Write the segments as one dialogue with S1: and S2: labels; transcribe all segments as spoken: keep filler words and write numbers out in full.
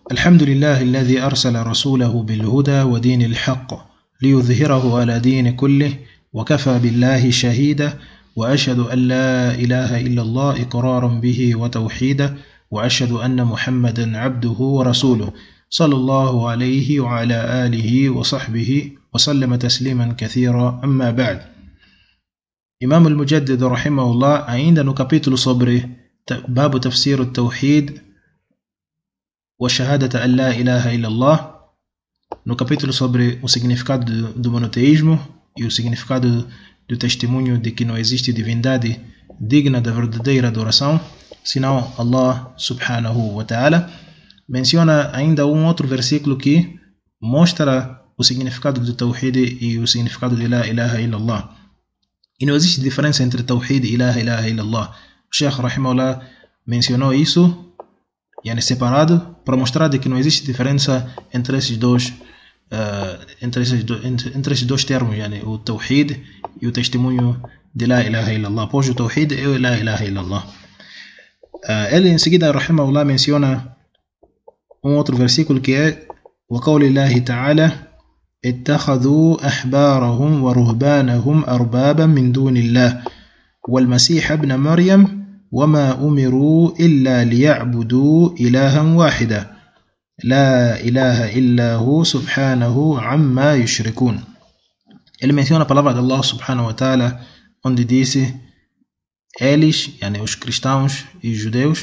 S1: الحمد لله الذي أرسل رسوله بالهدى ودين الحق ليظهره على دين كله وكفى بالله شهيدا وأشهد أن لا إله إلا الله إقرارا به وتوحيدا وأشهد أن محمدا عبده ورسوله صلى الله عليه وعلى آله وصحبه وسلم تسليما كثيرا. أما بعد. إمام المجدد رحمه الله عندنا capítulo sobre باب تفسير التوحيد وشهادة أن لا إله إلا الله. No capítulo sobre o significado do, do monoteísmo e o significado do testemunho de que não existe divindade digna da verdadeira adoração, senão Allah subhanahu wa ta'ala, menciona ainda um outro versículo que mostra o significado do Tawhid e o significado de La ilaha illallah. E não existe diferença entre Tawhid e La ilaha illallah. O Sheikh rahimahullah mencionou isso yani separado para mostrar de que não existe diferença entre esses dois uh, entre, esses do, entre, entre esses dois termos, yani o Tawhid e o testemunho de La ilaha illallah. Pois o Tawhid é o La ilaha illallah. Uh, ele em seguida rahimahullah menciona um outro versículo que é وقول الله تعالى اتخذوا أحبارهم ورهبانهم أربابا من دون الله والمسيح ابن مريم وما أمروا إلا ليعبدوا إلها واحدا لا إله إلا هو سبحانه عما يشركون. Ele menciona a palavra de Allah subhanahu wa ta'ala onde disse eles, yani os cristãos e os judeus,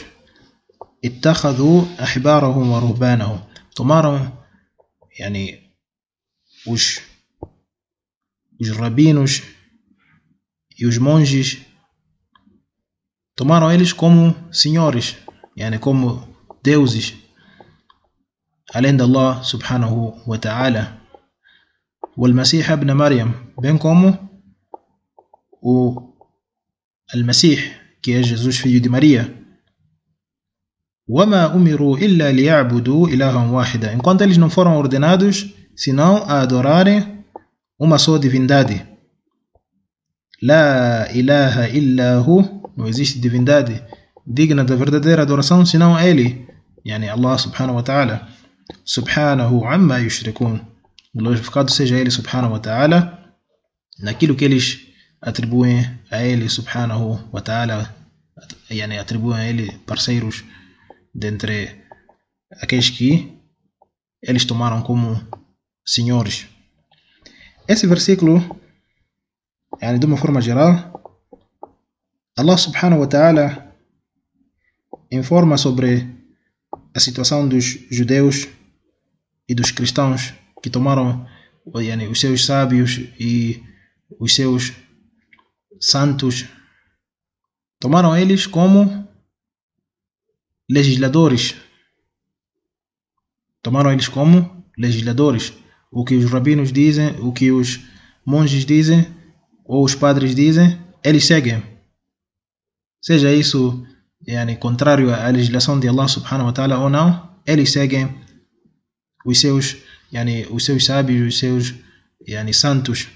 S1: اتخذوا أحبارهم ورهبانهم, tomaram yani os os rabinos e os monges, tomaram eles como senhores, yani como deuses, além de Allah subhanahu wa ta'ala. والمسيح ابن مريم, bem como o Al-Masih, que é Jesus filho de Maria. وما أمروا إلا ليعبدوا إلها واحدا, enquanto eles não foram ordenados senão a adorarem uma só divindade. لا إله إلا هو, não existe divindade digna da verdadeira adoração senão ele, yani Allah subhanahu wa ta'ala. Subhanahu amma yushrikun, glorificado seja ele subhanahu wa ta'ala naquilo que eles atribuem a ele subhanahu wa ta'ala, yani atribuem a ele parceiros dentre aqueles que eles tomaram como senhores. Esse versículo, yani de uma forma geral, Allah subhanahu wa ta'ala informa sobre a situação dos judeus e dos cristãos que tomaram yani, os seus sábios e os seus santos, tomaram eles como legisladores. Tomaram eles como legisladores. O que os rabinos dizem, o que os monges dizem, ou os padres dizem, eles seguem. Seja isso yani, contrário à legislação de Allah subhanahu wa ta'ala ou não, eles seguem os seus, yani, os seus sábios, os seus yani, santos.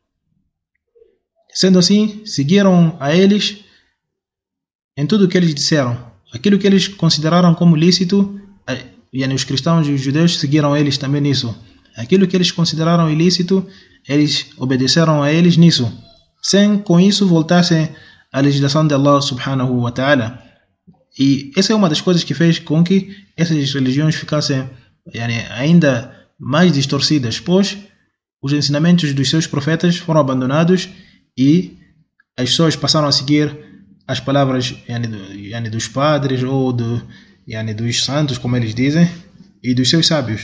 S1: Sendo assim, seguiram a eles em tudo o que eles disseram. Aquilo que eles consideraram como lícito, yani, os cristãos e os judeus seguiram eles também nisso. Aquilo que eles consideraram ilícito, eles obedeceram a eles nisso, sem com isso voltassem à legislação de Allah subhanahu wa ta'ala. E essa é uma das coisas que fez com que essas religiões ficassem yani, ainda mais distorcidas, pois os ensinamentos dos seus profetas foram abandonados e as pessoas passaram a seguir as palavras yani, do, yani, dos padres ou do, yani, dos santos, como eles dizem, e dos seus sábios.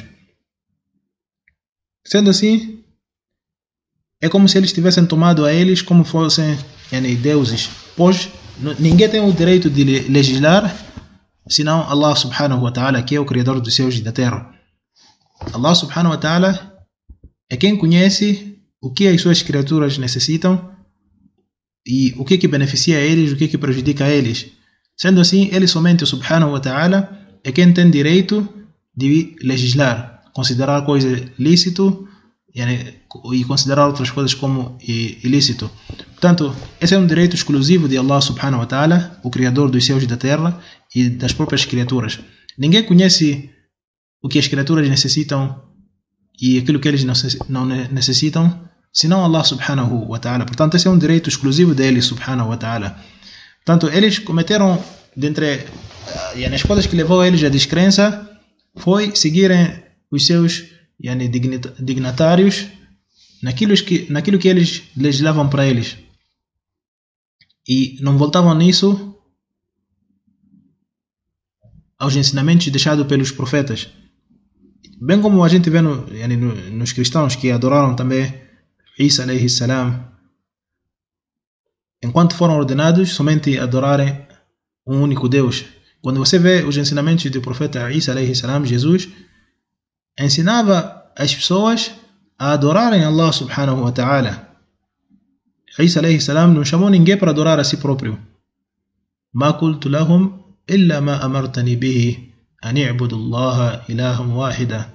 S1: Sendo assim, é como se eles tivessem tomado a eles como fossem yani, deuses, pois ninguém tem o direito de legislar senão Allah subhanahu wa ta'ala, que é o criador dos céus e da terra. Allah subhanahu wa ta'ala é quem conhece o que as suas criaturas necessitam e o que que beneficia a eles, o que que prejudica a eles. Sendo assim, ele somente subhanahu wa ta'ala é quem tem direito de legislar, considerar coisa lícito yani, e considerar outras coisas como ilícito. Portanto, esse é um direito exclusivo de Allah subhanahu wa ta'ala, o criador dos céus e da terra e das próprias criaturas. Ninguém conhece o que as criaturas necessitam e aquilo que eles não necessitam, senão Allah subhanahu wa ta'ala. Portanto, esse é um direito exclusivo deles, subhanahu wa ta'ala. Portanto, eles cometeram, dentre yani, as coisas que levou eles à descrença, foi seguirem os seus yani, dignatários naquilo que, naquilo que eles legislavam para eles. E não voltavam nisso aos ensinamentos deixados pelos profetas. Bem como a gente vê no, yani, no, nos cristãos que adoraram também Isa alayhi salam, enquanto foram ordenados somente adorarem um único Deus. Quando você vê os ensinamentos do profeta Isa alayhi salam, Jesus ensinava as pessoas a adorarem Allah subhanahu wa ta'ala. Isa alayhi salam não chamou ninguém para adorar a si próprio. Ma qultu lahum illa ma amartani bihi an i'budu Allah ilahan wahida.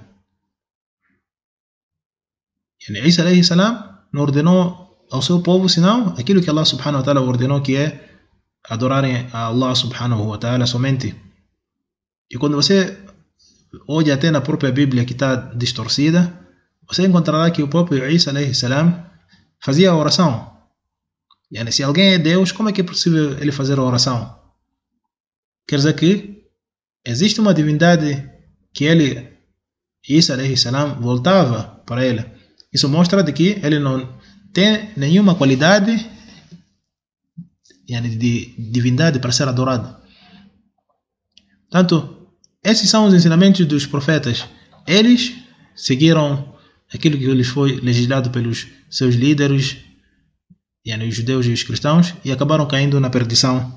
S1: Yani Isa alayhi salam não ordenou ao seu povo senão aquilo que Allah subhanahu wa ta'ala ordenou, que é adorarem a Allah subhanahu wa ta'ala somente. E quando você olha até na própria Bíblia que está distorcida, você encontrará que o próprio Isa alayhi salam fazia a oração. Yani, se alguém é Deus, como é que é possível ele fazer a oração? Quer dizer que existe uma divindade que ele, Isa alayhi salam, voltava para ele. Isso mostra de que ele não tem nenhuma qualidade yani, de divindade para ser adorado. Portanto, esses são os ensinamentos dos profetas. Eles seguiram aquilo que lhes foi legislado pelos seus líderes, yani, os judeus e os cristãos, e acabaram caindo na perdição.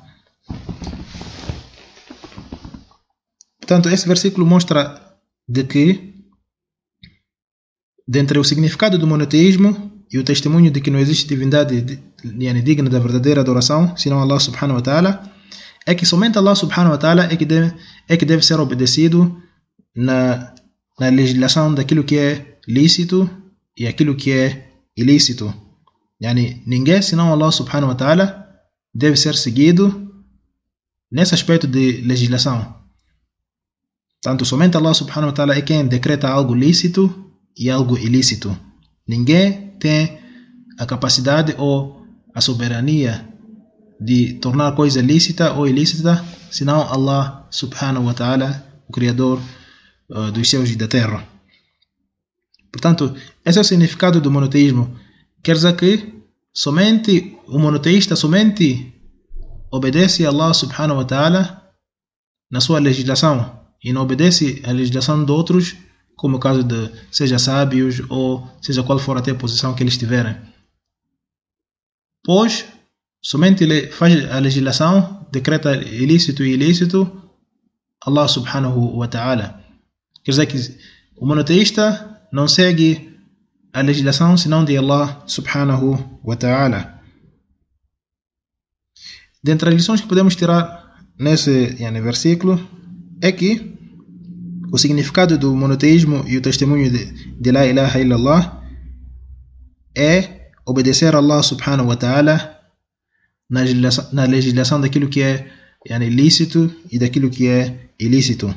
S1: Portanto, esse versículo mostra de que, dentre o significado do monoteísmo e o testemunho de que não existe divindade yani, digna da verdadeira adoração, senão Allah subhanahu wa ta'ala, é que somente Allah subhanahu wa ta'ala é que deve, é que deve ser obedecido na, na legislação daquilo que é lícito e aquilo que é ilícito. Yani, ninguém senão Allah subhanahu wa ta'ala deve ser seguido nesse aspecto de legislação. Tanto somente Allah subhanahu wa ta'ala é quem decreta algo lícito e algo ilícito. Ninguém tem a capacidade ou a soberania de tornar coisa lícita ou ilícita, senão Allah subhanahu wa ta'ala, o Criador uh, dos céus e da terra. Portanto, esse é o significado do monoteísmo. Quer dizer que somente o monoteísta somente obedece a Allah subhanahu wa ta'ala na sua legislação e não obedece a legislação de outros, como o caso de seja sábios ou seja qual for até a posição que eles tiverem. Pois somente ele faz a legislação, decreta ilícito e ilícito Allah subhanahu wa ta'ala. Quer dizer que o monoteísta não segue a legislação senão de Allah subhanahu wa ta'ala. Dentre as lições que podemos tirar nesse yani, versículo é que o significado do monoteísmo e o testemunho de, de La ilaha illallah é obedecer a Allah subhanahu wa ta'ala na legislação, na legislação daquilo que é yani, lícito e daquilo que é ilícito.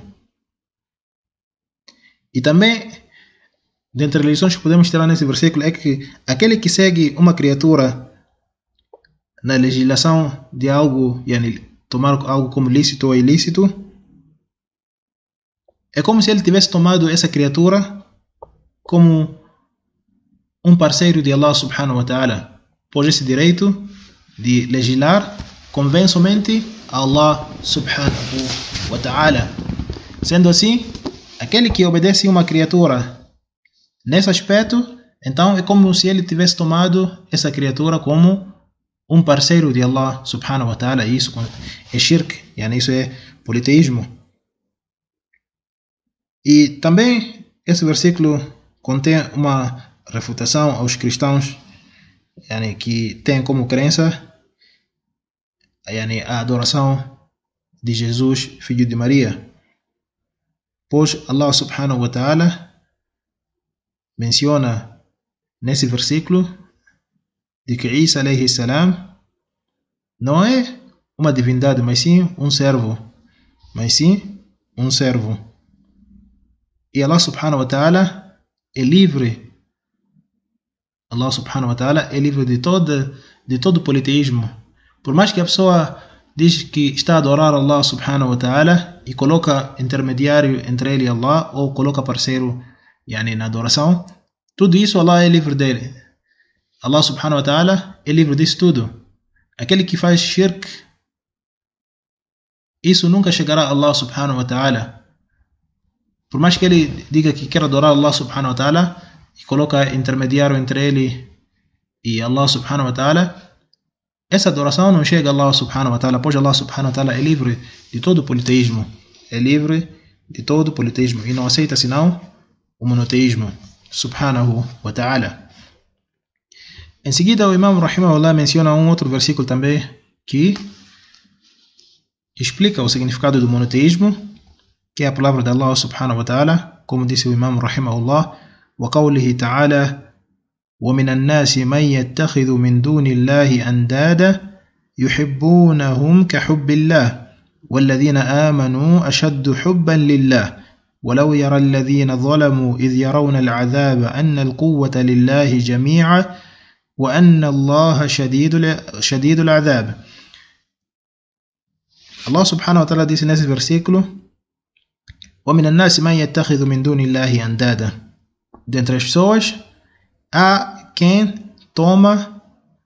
S1: E também, dentre as lições que podemos tirar nesse versículo, é que aquele que segue uma criatura na legislação de algo, yani, tomar algo como lícito ou ilícito, é como se ele tivesse tomado essa criatura como um parceiro de Allah subhanahu wa ta'ala, pois esse direito de legislar convém somente a Allah subhanahu wa ta'ala. Sendo assim, aquele que obedece uma criatura nesse aspecto, então é como se ele tivesse tomado essa criatura como um parceiro de Allah subhanahu wa ta'ala. Isso é shirk, yani isso é politeísmo. E também esse versículo contém uma refutação aos cristãos yani, que têm como crença yani, a adoração de Jesus, filho de Maria. Pois Allah subhanahu wa ta'ala menciona nesse versículo de que Isa alayhi salam não é uma divindade, mas sim um servo. Mas sim um servo. E Allah subhanahu wa ta'ala é livre. Allah subhanahu wa ta'ala é livre de todo, de todo politeísmo. Por mais que a pessoa diz que está a adorar Allah subhanahu wa ta'ala e coloca intermediário entre ele e Allah, ou coloca parceiro yani, na adoração, tudo isso Allah é livre dele. Allah subhanahu wa ta'ala é livre disso tudo. Aquele que faz shirk, isso nunca chegará a Allah subhanahu wa ta'ala. Por mais que ele diga que quer adorar Allah subhanahu wa ta'ala e coloca intermediário entre ele e Allah subhanahu wa ta'ala, essa adoração não chega a Allah subhanahu wa ta'ala, pois Allah subhanahu wa ta'ala é livre de todo politeísmo. É livre de todo politeísmo e não aceita senão o monoteísmo subhanahu wa ta'ala. Em seguida, o Imam Rahimahullah menciona um outro versículo também que explica o significado do monoteísmo, que é a palavra de Allah subhanahu wa ta'ala, como disse o Imam Rahimahullah, وقوله تعالى ومن الناس من يتخذ من دون الله أندادا يحبونهم كحب الله والذين آمنوا أشد حبا لله ولو يرى الذين ظلموا إذ يرون العذاب أن القوة لله جميعا وأن الله شديد شديد العذاب. Allah subhanahu wa ta'ala disse nesse versículo: وَمِنَ النَّاسِ مَنْ يَتَّخِذُ مِنْ دُونِ اللَّهِ أَنْدَادًا. Dentre as pessoas, há quem toma,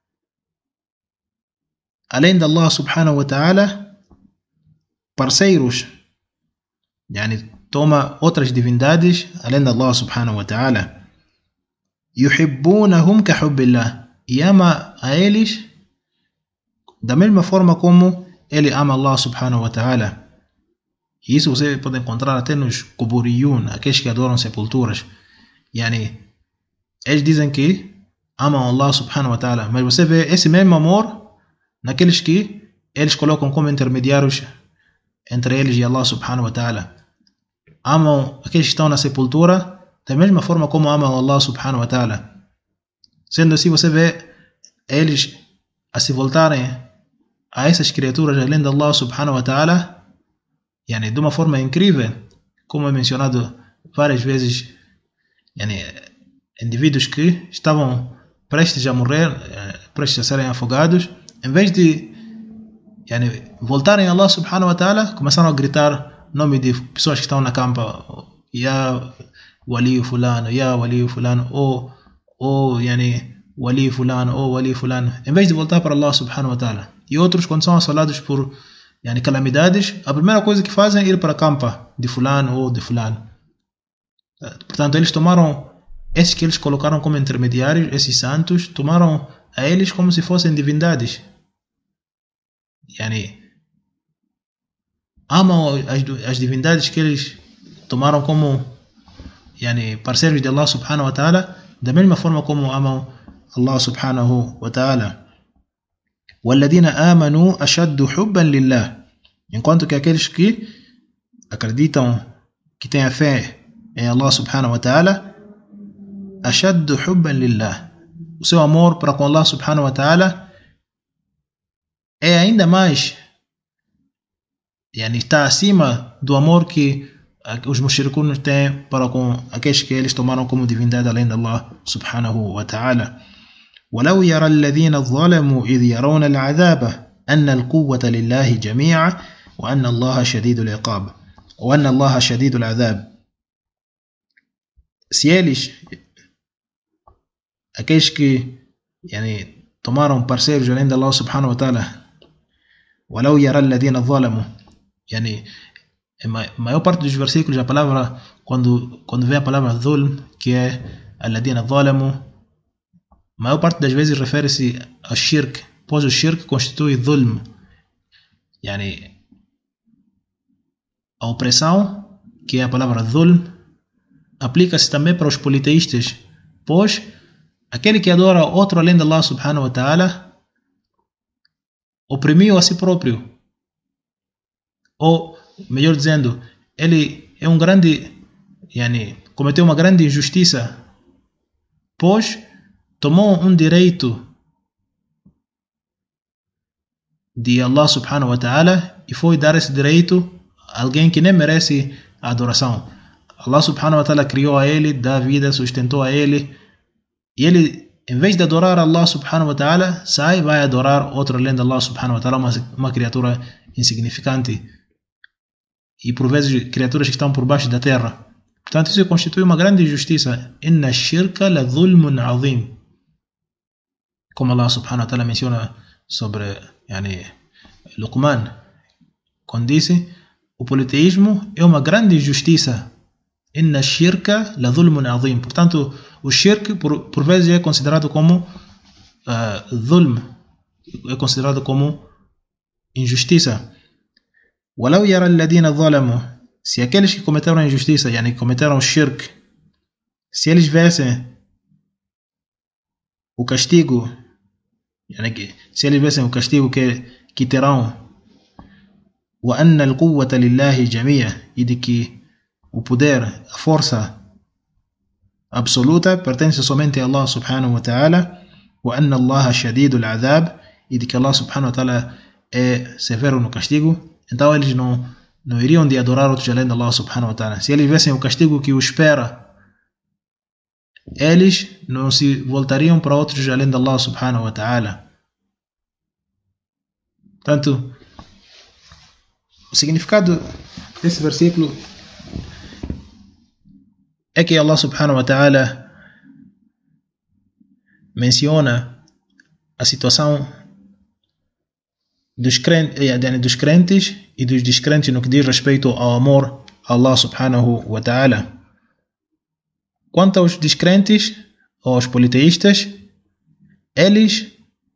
S1: além de Allah subhanahu wa ta'ala, parceiros, yani toma outras divindades, além de Allah subhanahu wa ta'ala. يُحِبُّونَهُمْ كَحُبِّ اللَّهِ. E ama a eles da mesma forma como ele ama Allah subhanahu wa ta'ala. E isso você pode encontrar até nos kuburiyun, aqueles que adoram sepulturas. Yani, eles dizem que amam Allah subhanahu wa ta'ala, mas você vê esse mesmo amor naqueles que eles colocam como intermediários entre eles e Allah subhanahu wa ta'ala. Amam aqueles que estão na sepultura da mesma forma como amam Allah subhanahu wa ta'ala. Sendo assim, você vê eles a se voltarem a essas criaturas além de Allah subhanahu wa ta'ala, yani, de uma forma incrível, como é mencionado várias vezes, yani, indivíduos que estavam prestes a morrer, prestes a serem afogados, em vez de yani, voltarem a Allah subhanahu wa ta'ala, começaram a gritar nome de pessoas que estão na campa: Ya wali fulano, Ya wali fulano, ou ou yani, wali fulano, ou wali fulano, em vez de voltar para Allah subhanahu wa ta'ala. E outros, quando são assolados por yani, calamidades, a primeira coisa que fazem é ir para a campa de fulano ou de fulano. Portanto, eles tomaram esses que eles colocaram como intermediários, esses santos, tomaram a eles como se fossem divindades. Yani, amam as, as divindades que eles tomaram como yani, parceiros de Allah subhanahu wa ta'ala, da mesma forma como amam Allah subhanahu wa ta'ala. وَالَّذِينَ آمَنُوا أَشَدُّ حُبًّا لِلَّهِ. Enquanto que aqueles que acreditam, que têm a fé em Allah subhanahu wa ta'ala, أَشَدُّ حُبًّا لِلَّهِ. O seu amor para com Allah subhanahu wa ta'ala é ainda mais, yani, está acima do amor que os mushrikuns têm para com aqueles que eles tomaram como divindade além de Allah subhanahu wa ta'ala. ولو يرى الذين ظلموا إذ يرون العذاب أن القوة لله جميعا وأن الله شديد العقاب وأن الله شديد العذاب. Se eles, aqueles que yani, tomaram parceiros além de Allah subhanahu wa ta'ala, ولو يرى الذين ظلموا, yani, a maior parte dos versículos, a palavra, quando, quando vem a palavra dhulm, que é الذين ظلموا, a maior parte das vezes refere-se a shirk, pois o shirk constitui dhulm. Yani, a opressão, que é a palavra dhulm, aplica-se também para os politeístas, pois aquele que adora outro além de Allah subhanahu wa ta'ala oprimiu a si próprio. Ou, melhor dizendo, ele é um grande, yani, cometeu uma grande injustiça, pois tomou um direito de Allah subhanahu wa ta'ala e foi dar esse direito a alguém que nem merece a adoração. Allah subhanahu wa ta'ala criou a ele, dá vida, sustentou a ele, e ele, em vez de adorar Allah subhanahu wa ta'ala, sai e vai adorar outro além de Allah subhanahu wa ta'ala, uma, uma criatura insignificante, e por vezes criaturas que estão por baixo da terra. Portanto, isso constitui uma grande injustiça. Inna shirka la dhulmun azim. Como Allah subhanahu wa ta'ala menciona sobre yani, Luqman, quando disse, o politeísmo é uma grande injustiça. Inna shirka la dhulmun azim. Portanto, o shirk por, por vezes é considerado como uh, dhulm, é considerado como injustiça. Walau yara alladhina dhalamu, se aqueles que cometeram a injustiça, yani cometeram o shirk, se eles vissem o castigo, yani se eles vissem o castigo que, que terão, wa anna al-quwwata lillahi jami'a, e de que o poder, a força absoluta pertence somente a Allah subhanahu wa ta'ala, wa anna Allah shadidul adhab, e de que Allah subhanahu wa ta'ala é severo no castigo. Então eles não, não iriam de adorar outros além de Allah subhanahu wa ta'ala. Se eles vissem o castigo que os espera, eles não se voltariam para outros além de Allah subhanahu wa ta'ala. Portanto, o significado desse versículo é que Allah subhanahu wa ta'ala menciona a situação dos crentes, dos crentes e dos descrentes no que diz respeito ao amor a Allah subhanahu wa ta'ala. Quanto aos descrentes, ou aos politeístas, eles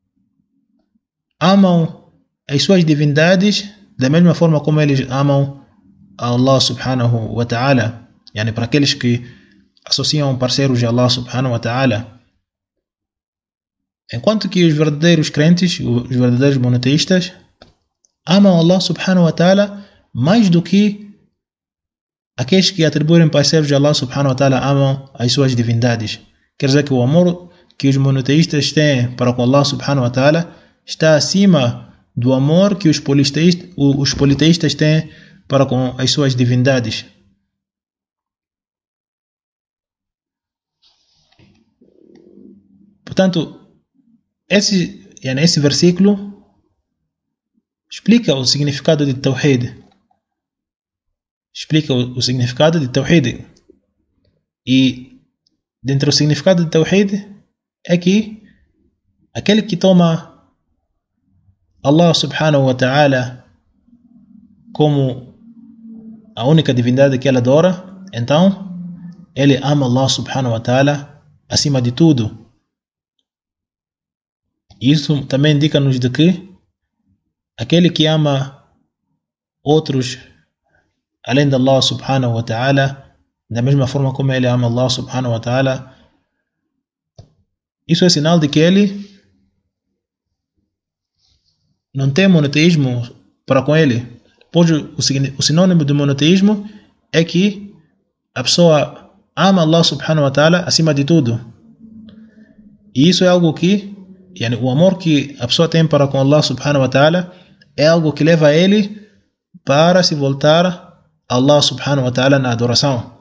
S1: amam as suas divindades da mesma forma como eles amam a Allah subhanahu wa ta'ala. Yani para aqueles que associam parceiros de Allah subhanahu wa ta'ala. Enquanto que os verdadeiros crentes, os verdadeiros monoteístas, amam Allah subhanahu wa ta'ala mais do que aqueles que atribuem parceiros de Allah subhanahu wa ta'ala amam as suas divindades. Quer dizer que o amor que os monoteístas têm para com Allah subhanahu wa ta'ala está acima do amor que os politeístas, os politeístas têm para com as suas divindades. Portanto, esse, esse versículo explica o significado de Tawhid. Explica o, o significado de Tawhid. E dentro do significado de Tawhid é que aquele que toma Allah subhanahu wa ta'ala como a única divindade que ele adora, então ele ama Allah subhanahu wa ta'ala acima de tudo. Isso também indica-nos de que aquele que ama outros além de Allah subhanahu wa ta'ala, da mesma forma como ele ama Allah subhanahu wa ta'ala, isso é sinal de que ele não tem monoteísmo para com ele. Pois o sinônimo de monoteísmo é que a pessoa ama Allah subhanahu wa ta'ala acima de tudo. E isso é algo que Yani, o amor que a pessoa tem para com Allah subhanahu wa ta'ala é algo que leva ele para se voltar a Allah subhanahu wa ta'ala na adoração.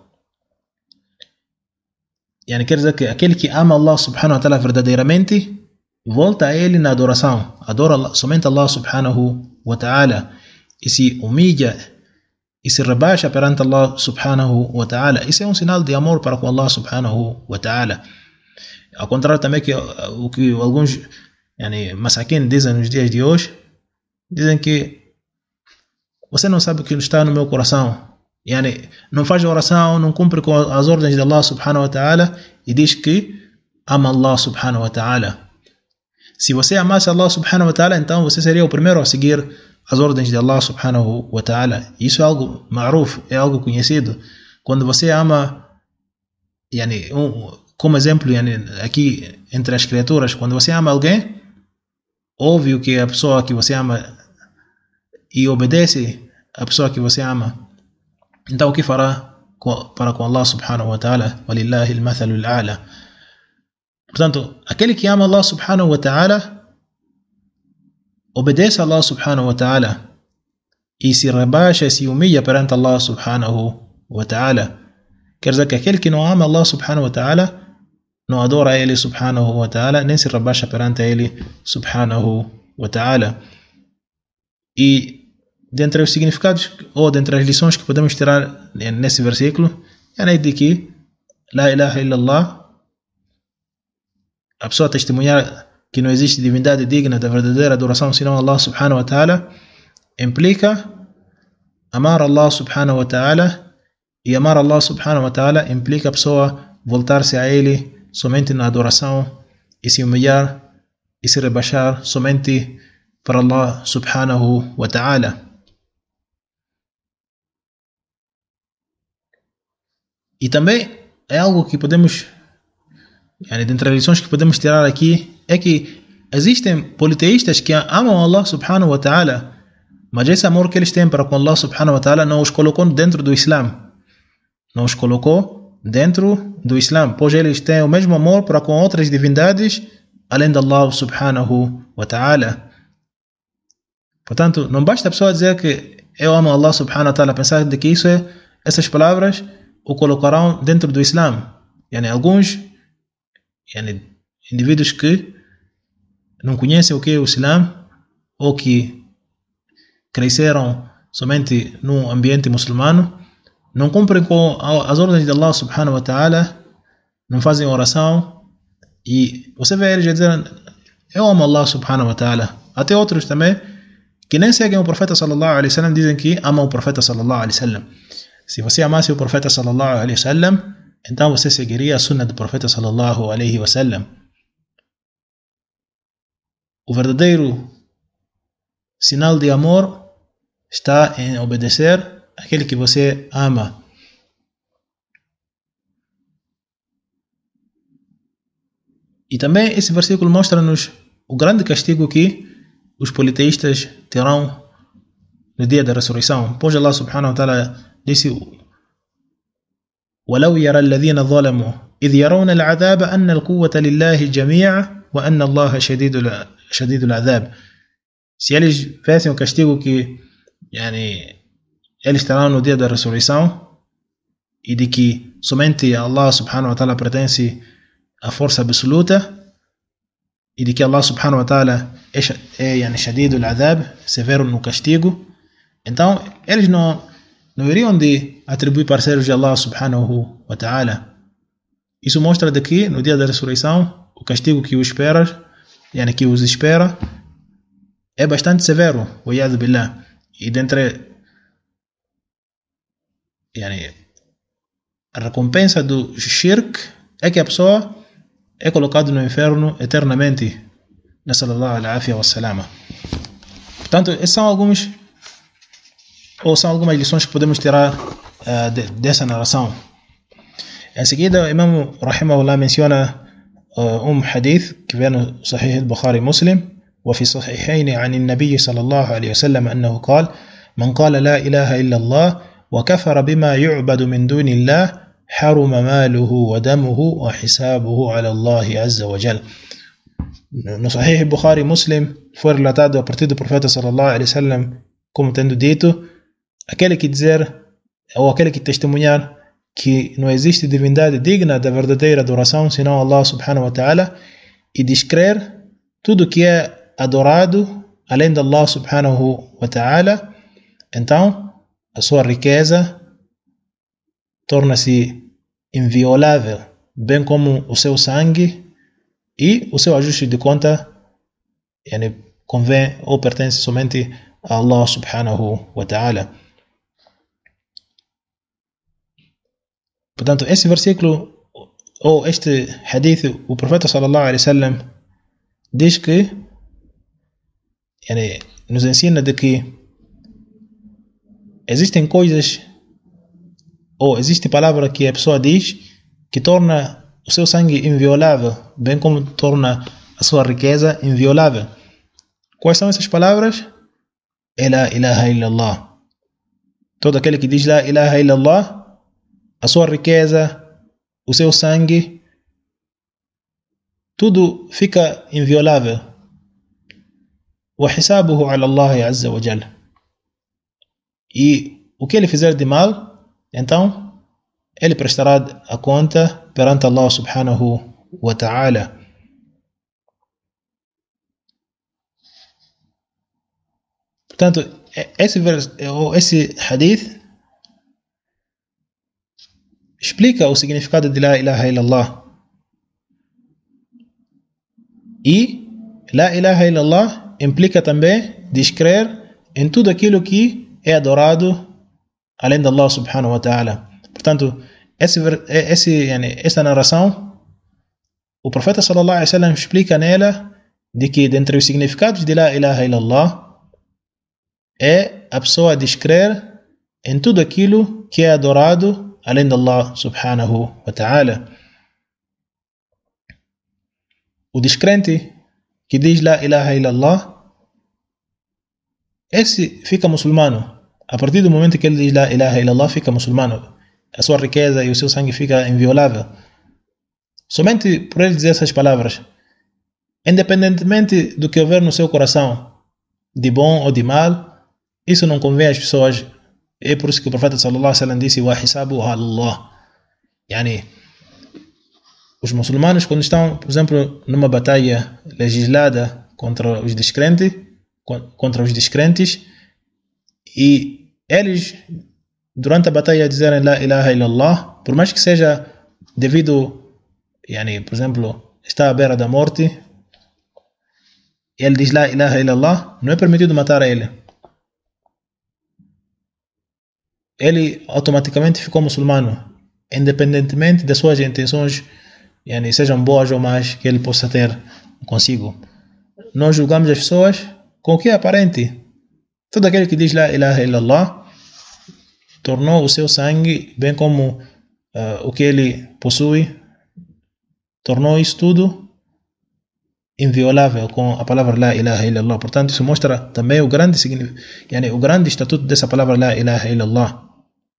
S1: Yani, quer dizer que aquele que ama Allah subhanahu wa ta'ala verdadeiramente volta a ele na adoração, adora Allah, somente Allah subhanahu wa ta'ala, e se humilha e se rebaixa perante Allah subhanahu wa ta'ala. Isso é um sinal de amor para com Allah subhanahu wa ta'ala. Ao contrário também que o que alguns yani, masakin dizem nos dias de hoje, dizem que você não sabe o que está no meu coração, yani, não faz oração, não cumpre com as ordens de Allah subhanahu wa ta'ala e diz que ama Allah subhanahu wa ta'ala. Se você amasse Allah subhanahu wa ta'ala, então você seria o primeiro a seguir as ordens de Allah subhanahu wa ta'ala. Isso é algo ma'ruf, é algo conhecido. Quando você ama, yani, um, como exemplo, aqui entre as criaturas, quando você ama alguém, óbvio que a pessoa que você ama e obedece a pessoa que você ama, então o que fará para com Allah subhanahu wa ta'ala? Walillahi al-mathalul a'la. Portanto, aquele que ama Allah subhanahu wa ta'ala obedece a Allah subhanahu wa ta'ala e se rebaixa e se humilha perante Allah subhanahu wa ta'ala. quer dizer que aquele que não ama Allah subhanahu wa ta'ala não adora ele subhanahu wa ta'ala, nem se rebaixa perante ele subhanahu wa ta'ala. E dentre os significados ou dentre as lições que podemos tirar nesse versículo é de que La ilaha illallah, a pessoa testemunhar que não existe divindade digna da verdadeira adoração senão Allah subhanahu wa ta'ala, implica amar Allah subhanahu wa ta'ala, e amar Allah subhanahu wa ta'ala implica a pessoa voltar-se a ele somente na adoração e se humilhar e se rebaixar somente para Allah subhanahu wa ta'ala. E também é algo que podemos, dentre as lições que podemos tirar aqui, é que existem politeístas que amam Allah subhanahu wa ta'ala, mas esse amor que eles têm para com Allah subhanahu wa ta'ala não os colocou dentro do Islã. Não os colocou dentro do Islã, pois eles têm o mesmo amor para com outras divindades além de Allah subhanahu wa ta'ala. Portanto, não basta a pessoa dizer que eu amo Allah subhanahu wa ta'ala, pensar de que isso é, essas palavras o colocarão dentro do Islã. Yani, alguns yani, indivíduos que não conhecem o que é o Islã ou que cresceram somente num ambiente muçulmano, não cumprem com as ordens de Allah subhanahu wa ta'ala, não fazem oração, e você vê eles dizendo eu amo Allah subhanahu wa ta'ala. Até outros também que nem seguem o profeta sallallahu alaihi wasallam dizem que amam o profeta sallallahu alaihi wasallam. Se você amasse o profeta sallallahu alaihi wasallam, então você seguiria a sunna do profeta sallallahu alaihi wasallam. O verdadeiro sinal de amor está em obedecer aquele que você ama. E também esse versículo mostra-nos o grande castigo que os politeístas terão no dia da ressurreição. Pois Allah subhanahu wa ta'ala disse: وَلَوْ يَرَى الَّذِينَ ظَلَمُوا إِذْ يَرَوْنَ الْعَذَابَ أَنَّ الْقُوَّةَ لِلَّهِ جَمِيعًا وَأَنَّ اللَّهَ شَدِيدُ الْعَذَابِ. Se eles vissem o castigo que yani, eles terão no dia da ressurreição, e de que somente Allah subhanahu wa ta'ala pertence a força absoluta, e de que Allah subhanahu wa ta'ala é, é yani, shadid al-adhab, severo no castigo, então eles não, não iriam de atribuir parceiros de Allah subhanahu wa ta'ala. Isso mostra de que no dia da ressurreição o castigo que os espera, yani, que os espera é bastante severo, wa'iyadhu billah. E dentre yani, a recompensa do shirk é que a pessoa é colocado no inferno eternamente. Nasallallahu al-afia wa salama. Portanto, esses são alguns ou são algumas lições que podemos tirar uh, de, dessa narração. Em seguida, o Imam Rahimahullah menciona uh, um hadith que vem no Sahih al-Bukhari Muslim, وفي صحيحين عن النبي صلى الله عليه وسلم أنه قال: من قال لا إله إلا الله وكفر بما يعبد من دون الله حرم ماله ودمه وحسابه على الله عز وجل. No Sahih Bukhari Muslim foi relatado a partir do profeta sallallahu alaihi wasallam como tendo dito: aquele que dizer ou aquele que testemunhar que não existe divindade digna da verdadeira adoração senão Allah subhanahu wa ta'ala, e descrer tudo que é adorado além de Allah subhanahu wa ta'ala, então a sua riqueza torna-se inviolável, bem como o seu sangue, e o seu ajuste de conta yani, convém ou pertence somente a Allah subhanahu wa ta'ala. Portanto, esse versículo ou este hadith, o profeta sallallahu alaihi wasallam diz que yani, nos ensina de que existem coisas ou existe palavra que a pessoa diz que torna o seu sangue inviolável, bem como torna a sua riqueza inviolável. Quais são essas palavras? La ilaha illallah. Todo aquele que diz La ilaha illallah, a sua riqueza, o seu sangue, tudo fica inviolável. وحسابه على الله عز وجل. E o que ele fizer de mal, então ele prestará a conta perante Allah subhanahu wa ta'ala. Portanto, esse, esse hadith explica o significado de La ilaha illallah. E La ilaha illallah implica também descrer em tudo aquilo que é adorado além de Allah subhanahu wa ta'ala. Portanto, esse, esse, essa narração, o profeta sallallahu alaihi wasallam explica nela de que dentre os significados de La ilaha illallah é a pessoa descrer em tudo aquilo que é adorado além de Allah subhanahu wa ta'ala. O descrente que diz La ilaha illallah, esse fica muçulmano. A partir do momento que ele diz La ilaha illallah, fica muçulmano. A sua riqueza e o seu sangue fica inviolável. Somente por ele dizer essas palavras, independentemente do que houver no seu coração, de bom ou de mal, isso não convém às pessoas. É por isso que o profeta sallallahu alaihi wasallam disse: "Wa hisabu Allah." Yani, os muçulmanos, quando estão, por exemplo, numa batalha legislada contra os descrentes, contra os descrentes, e eles, durante a batalha, dizerem La ilaha illallah, por mais que seja devido, yani, por exemplo, está à beira da morte, ele diz La ilaha illallah, não é permitido matar ele. Ele automaticamente ficou muçulmano, independentemente das suas intenções, yani, sejam boas ou más, que ele possa ter consigo. Nós julgamos as pessoas com o que é aparente. Todo aquele que diz La ilaha illallah tornou o seu sangue, bem como uh, o que ele possui, tornou isso tudo inviolável com a palavra La ilaha illallah. Portanto, isso mostra também o grande, yani, o grande estatuto dessa palavra La ilaha illallah.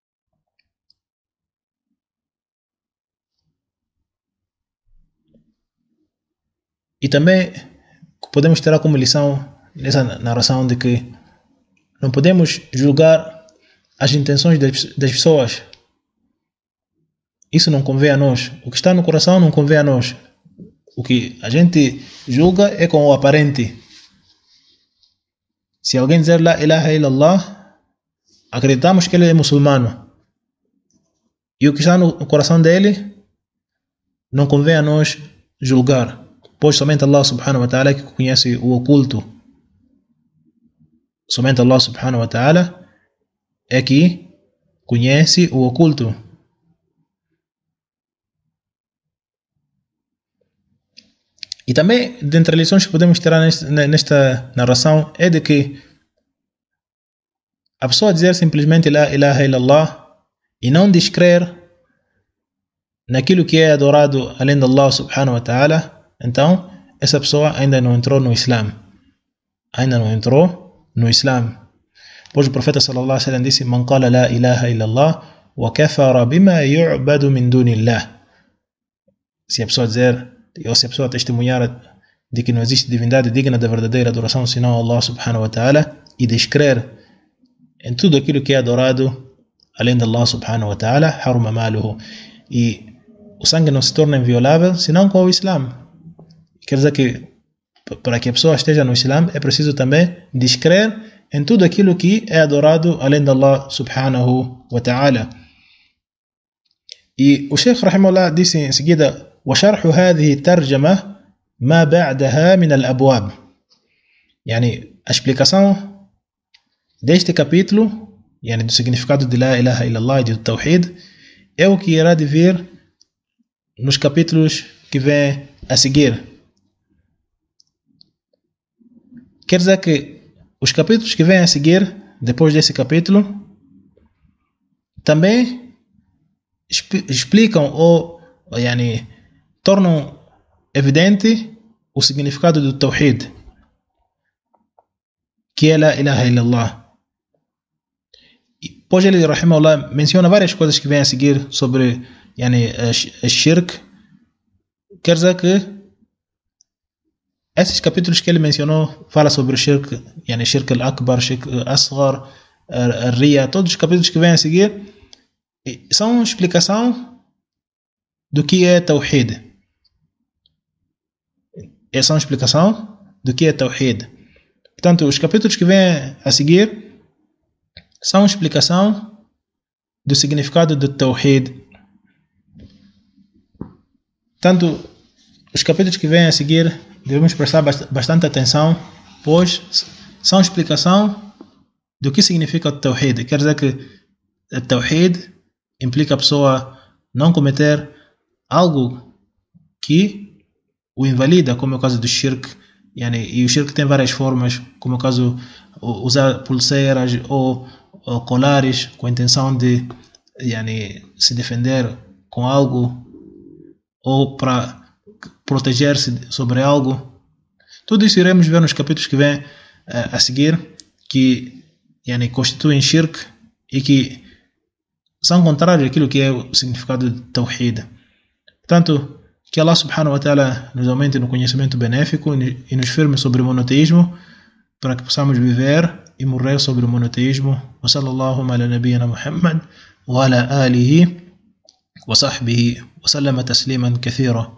S1: E também podemos tirar como lição nessa narração de que não podemos julgar as intenções das pessoas. Isso não convém a nós. O que está no coração não convém a nós. O que a gente julga é com o aparente. Se alguém dizer La ilaha illallah, acreditamos que ele é muçulmano. E o que está no coração dele não convém a nós julgar. Pois somente Allah subhanahu wa ta'ala que conhece o oculto. Somente Allah subhanahu wa ta'ala é que conhece o oculto. E também, dentre as lições que podemos tirar nesta narração, é de que a pessoa dizer simplesmente La ilaha illallah e não descrer naquilo que é adorado além de Allah subhanahu wa ta'ala, então essa pessoa ainda não entrou no Islã. Ainda não entrou no Islã. Pois o profeta sallallahu alaihi wasallam disse: "Man qala la ilaha illallah wa kafara bima yu'badu min dunillah." Se a pessoa dizer, ou se a pessoa testemunhar de que não existe divindade digna da verdadeira adoração senão Allah subhanahu wa ta'ala, e descrer em tudo aquilo que é adorado além de Allah subhanahu wa ta'ala, haruma maluhu. E o sangue não se torna inviolável senão com o Islã. Quer dizer que para que a pessoa esteja no Islã é preciso também descrer em tudo aquilo que é adorado além de Allah subhanahu wa ta'ala. E o Sheikh rahimahullah disse em seguida: وشرح هذه الترجمة ما بعدها من الأبواب. يعني a explicação deste capítulo, يعني do significado de La ilaha illallah e do Tawhid, é o que irá vir nos capítulos que vêm a seguir. Quer dizer que os capítulos que vêm a seguir, depois desse capítulo, também explicam ou, yani, tornam evidente o significado do Tawhid, que é La ilaha illallah. Pois ele, rahimahullah, menciona várias coisas que vêm a seguir sobre, yani, a shirk. Quer dizer que esses capítulos que ele mencionou fala sobre o shirk, yani shirk al-akbar, shirk al-asghar, al-riya, todos os capítulos que vêm a seguir, são explicação do que é Tawhid. Essa é uma explicação do que é Tawhid. Portanto, os capítulos que vêm a seguir são explicação do significado do Tawhid. Portanto, os capítulos que vêm a seguir devemos prestar bastante atenção, pois são explicação do que significa o Tawhid. Quer dizer que o Tawhid implica a pessoa não cometer algo que o invalida, como é o caso do shirk. E o shirk tem várias formas, como é o caso de usar pulseiras ou, ou colares com a intenção de yani, se defender com algo ou para proteger-se sobre algo. Tudo isso iremos ver nos capítulos que vêm uh, a seguir, que yani, constituem shirk e que são contrários àquilo que é o significado de Tawhid. Portanto, que Allah subhanahu wa ta'ala nos aumente no conhecimento benéfico e nos firme sobre o monoteísmo, para que possamos viver e morrer sobre o monoteísmo. Wa sallallahu ala nabiyyina Muhammad wa ala alihi wa sahbihi wa sallama tasliman kathira.